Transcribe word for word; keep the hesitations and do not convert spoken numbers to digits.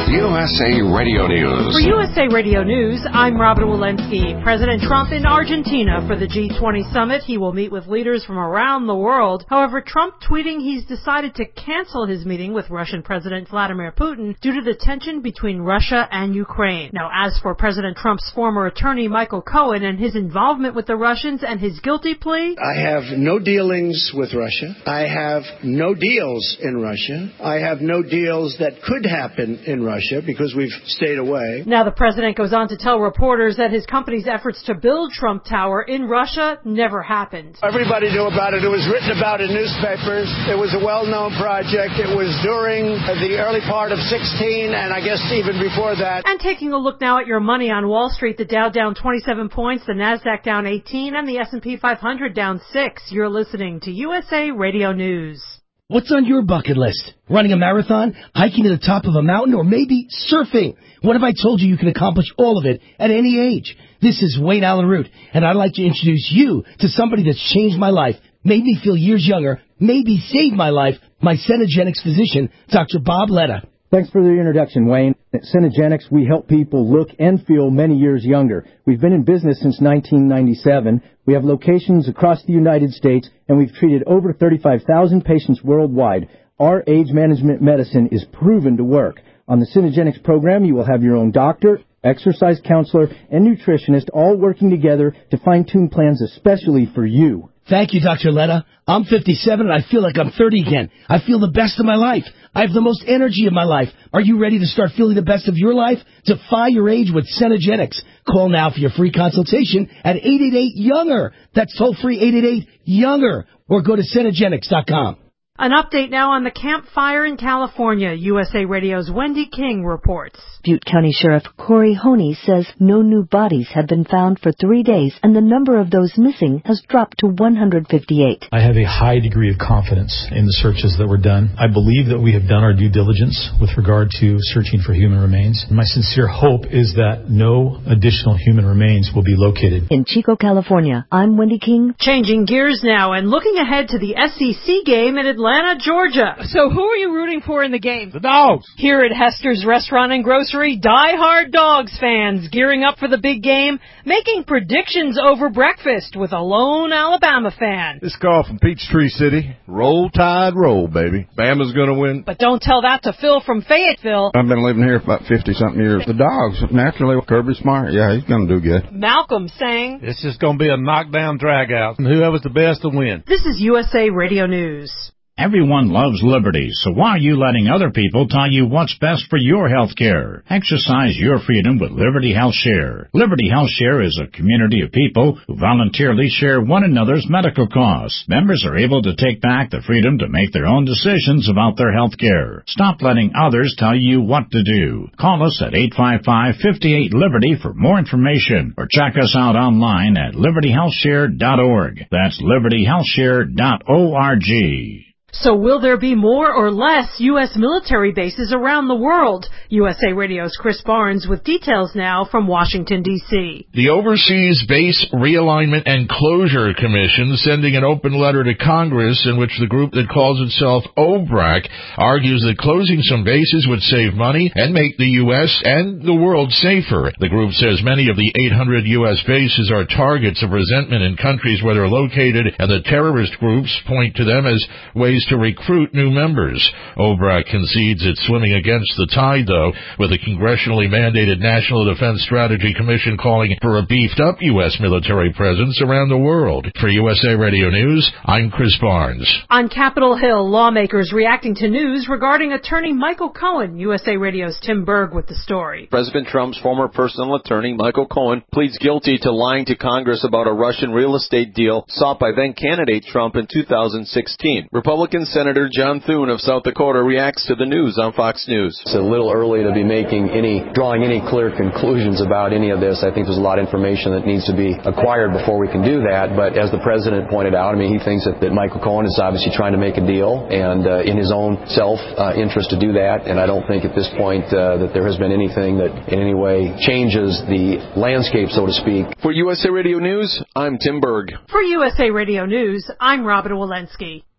U S A Radio News. For U S A Radio News, I'm Robin Walensky. President Trump in Argentina for the G twenty summit. He will meet with leaders from around the world. However, Trump tweeting he's decided to cancel his meeting with Russian President Vladimir Putin due to the tension between Russia and Ukraine. Now, as for President Trump's former attorney Michael Cohen and his involvement with the Russians and his guilty plea, I have no dealings with Russia. I have no deals in Russia. I have no deals that could happen in Russia because we've stayed away. Now the president goes on to tell reporters that his company's efforts to build Trump Tower in Russia never happened. Everybody knew about it. It was written about in newspapers. It was a well-known project. It was during the early part of sixteen, and I guess even before that. And taking a look now at your money on Wall Street, the Dow down twenty-seven points, the Nasdaq down eighteen, and the S and P five hundred down six. You're listening to U S A Radio News. What's on your bucket list? Running a marathon, hiking to the top of a mountain, or maybe surfing? What if I told you you can accomplish all of it at any age? This is Wayne Allen Root, and I'd like to introduce you to somebody that's changed my life, made me feel years younger, maybe saved my life, my Cenegenics physician, Doctor Bob Letta. Thanks for the introduction, Wayne. At Cenegenics, we help people look and feel many years younger. We've been in business since nineteen ninety-seven. We have locations across the United States, and we've treated over thirty-five thousand patients worldwide. Our age management medicine is proven to work. On the Cenegenics program, you will have your own doctor, exercise counselor, and nutritionist all working together to fine-tune plans especially for you. Thank you, Doctor Letta. I'm fifty-seven and I feel like I'm thirty again. I feel the best of my life. I have the most energy of my life. Are you ready to start feeling the best of your life? Defy your age with Cenegenics. Call now for your free consultation at eight eight eight, younger. That's toll free eight eight eight, younger. Or go to Cenegenics dot com. An update now on the Camp Fire in California. U S A Radio's Wendy King reports. Butte County Sheriff Corey Honey says no new bodies have been found for three days, and the number of those missing has dropped to one hundred fifty-eight. I have a high degree of confidence in the searches that were done. I believe that we have done our due diligence with regard to searching for human remains. My sincere hope is that no additional human remains will be located. In Chico, California, I'm Wendy King. Changing gears now and looking ahead to the S E C game in Atlanta. Atlanta, Georgia. So who are you rooting for in the game? The Dogs. Here at Hester's Restaurant and Grocery, die-hard Dogs fans gearing up for the big game, making predictions over breakfast with a lone Alabama fan. This call from Peachtree City. Roll Tide, roll, baby. Bama's going to win. But don't tell that to Phil from Fayetteville. I've been living here for about fifty-something years. The Dogs, naturally, Kirby Smart, yeah, he's going to do good. Malcolm saying, it's just going to be a knockdown drag-out, and whoever's the best will win. This is U S A Radio News. Everyone loves liberty, so why are you letting other people tell you what's best for your health care? Exercise your freedom with Liberty Health Share. Liberty Health Share is a community of people who voluntarily share one another's medical costs. Members are able to take back the freedom to make their own decisions about their health care. Stop letting others tell you what to do. Call us at eight five five, five eight, Liberty for more information, or check us out online at liberty health share dot org. That's liberty health share dot org. So will there be more or less U S military bases around the world? U S A Radio's Chris Barnes with details now from Washington, D C The Overseas Base Realignment and Closure Commission sending an open letter to Congress in which the group that calls itself O B R A C argues that closing some bases would save money and make the U S and the world safer. The group says many of the eight hundred U S bases are targets of resentment in countries where they're located, and the terrorist groups point to them as ways to recruit new members. O B R A C concedes it's swimming against the tide, though, with the congressionally mandated National Defense Strategy Commission calling for a beefed-up U S military presence around the world. For U S A Radio News, I'm Chris Barnes. On Capitol Hill, lawmakers reacting to news regarding attorney Michael Cohen. U S A Radio's Tim Berg with the story. President Trump's former personal attorney, Michael Cohen, pleads guilty to lying to Congress about a Russian real estate deal sought by then-candidate Trump in two thousand sixteen. Republican Senator John Thune of South Dakota reacts to the news on Fox News. It's a little early to be making any, drawing any clear conclusions about any of this. I think there's a lot of information that needs to be acquired before we can do that. But as the president pointed out, I mean, he thinks that, that Michael Cohen is obviously trying to make a deal and uh, in his own self-interest uh, to do that. And I don't think at this point uh, that there has been anything that in any way changes the landscape, so to speak. For U S A Radio News, I'm Tim Berg. For U S A Radio News, I'm Robin Walensky.